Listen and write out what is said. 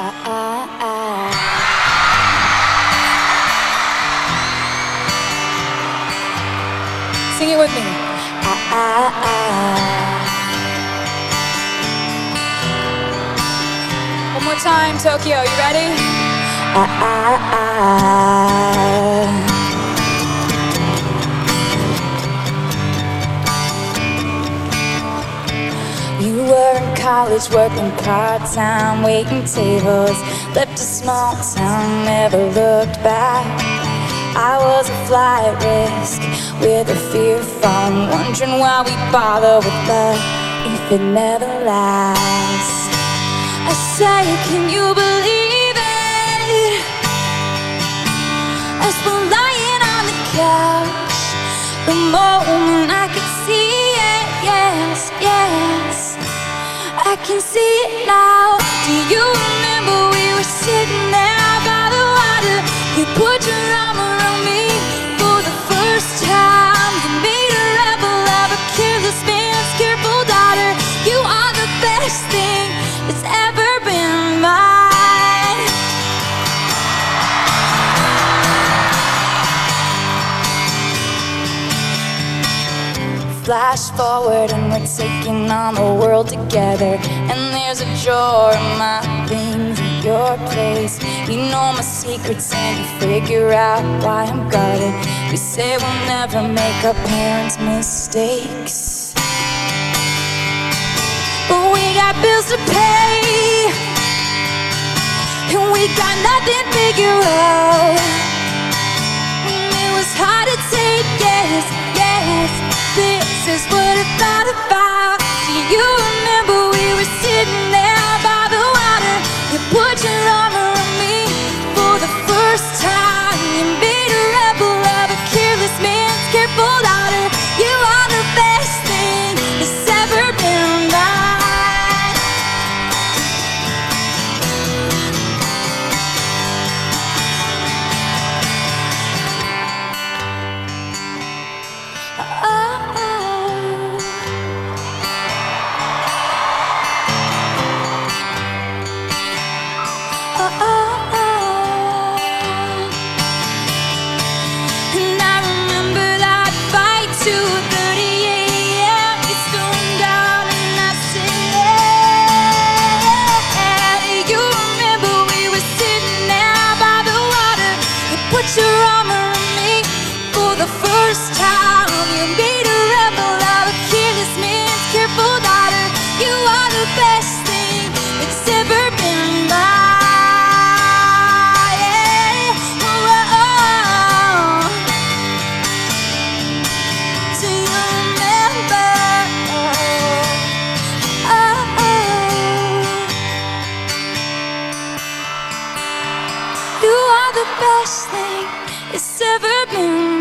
Sing it with me. One more time, Tokyo. You ready? You were in college working part-time, waiting tables. Left a small town, never looked back. I was a flight risk with a fear of falling, wondering why we bother with love if it never lasts. I say, can you believe it? As we're lying on the couch, the moment I could see it, yes, yes, I can see it now. Do you remember we were sitting there by the water? You put your arm around me for the first time. You made a rebel of a careless man's careful daughter. You are the best thing that's ever been mine. Flash forward and we're taking on the world together. And there's a drawer in my things in your place. You know my secrets and you figure out why I'm guarded. We say we'll never make our parents' mistakes, but we got bills to pay, and we got nothing figured out. It was hard to take, yes, yes. This is what I thought about. Do you remember we were sitting there by the water? You put your arm around me for the first time. You made a rebel of a careless man's careful daughter. You are the best thing that's ever been mine. Put your arm around me for the first time. You made a rebel of a careless man's careful daughter. You are the best thing that's ever been mine. Oh, do you remember? You are the best thing it's ever been.